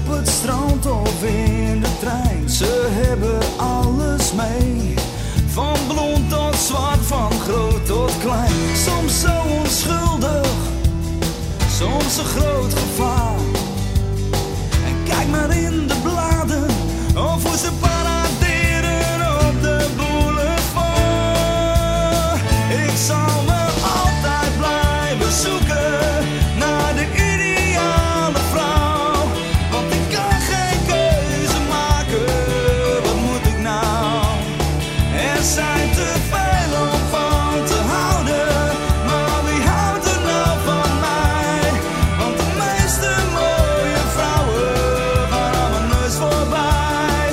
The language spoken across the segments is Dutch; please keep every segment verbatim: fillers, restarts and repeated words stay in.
Op het strand of in de trein, ze hebben alles mee. Van blond tot zwart, van groot tot klein. Soms zo onschuldig, soms een groot gevaar. En kijk maar in de bladen, of hoe ze paraderen op de boulevard. Ik zal me altijd blijven zoeken naar de ideale vrouw. Want ik kan geen keuze maken, wat moet ik nou? Er zijn te veel om van te houden, maar wie houdt er nou van mij? Want de meeste mooie vrouwen gaan aan mijn neus voorbij.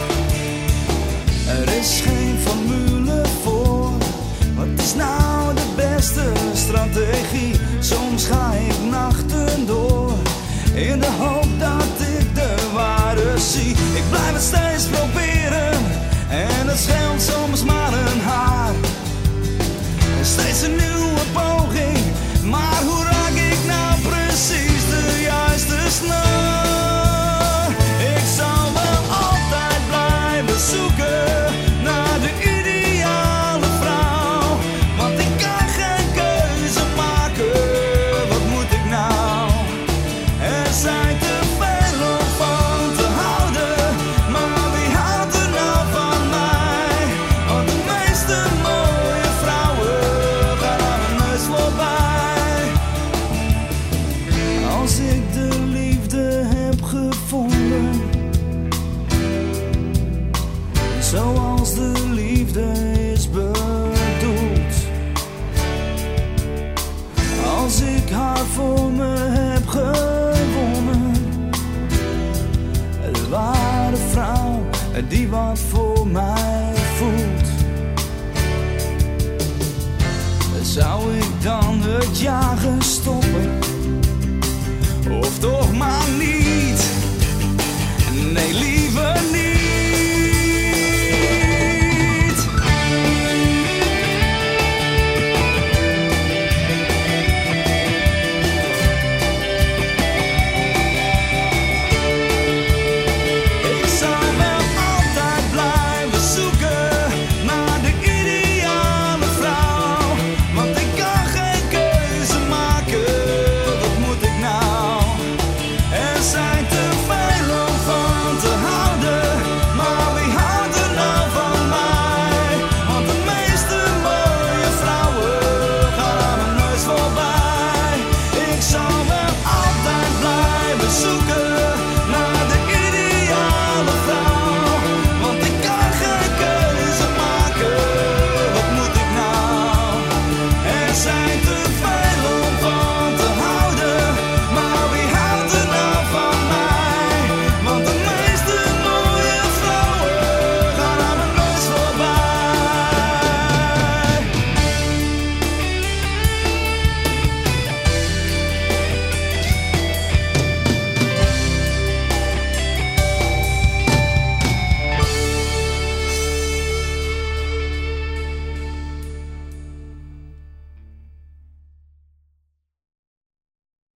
Er is geen formule voor, wat is nou de beste strategie? Soms ga ik nachten door, in de hoop dat ik de waarde zie. Ik blijf het steeds proberen, en het scheelt soms maar een haar. En steeds een nieuwe poging, maar hoe raak ik nou precies de juiste snaar? Ik zal me altijd blijven zoeken naar de ideale vrouw. Want ik kan geen keuze maken, wat moet ik nou? Er zijn te veel om van te houden, maar wie houdt er nou van mij? Want de meeste mooie vrouwen gaan aan mijn neus voorbij. Als ik de liefde heb gevonden, zoals de liefde is bedoeld. Als ik haar voor me heb gewonnen, de ware vrouw die wat voor mij voelt. Zou ik dan het jagen stoppen, of toch maar niet?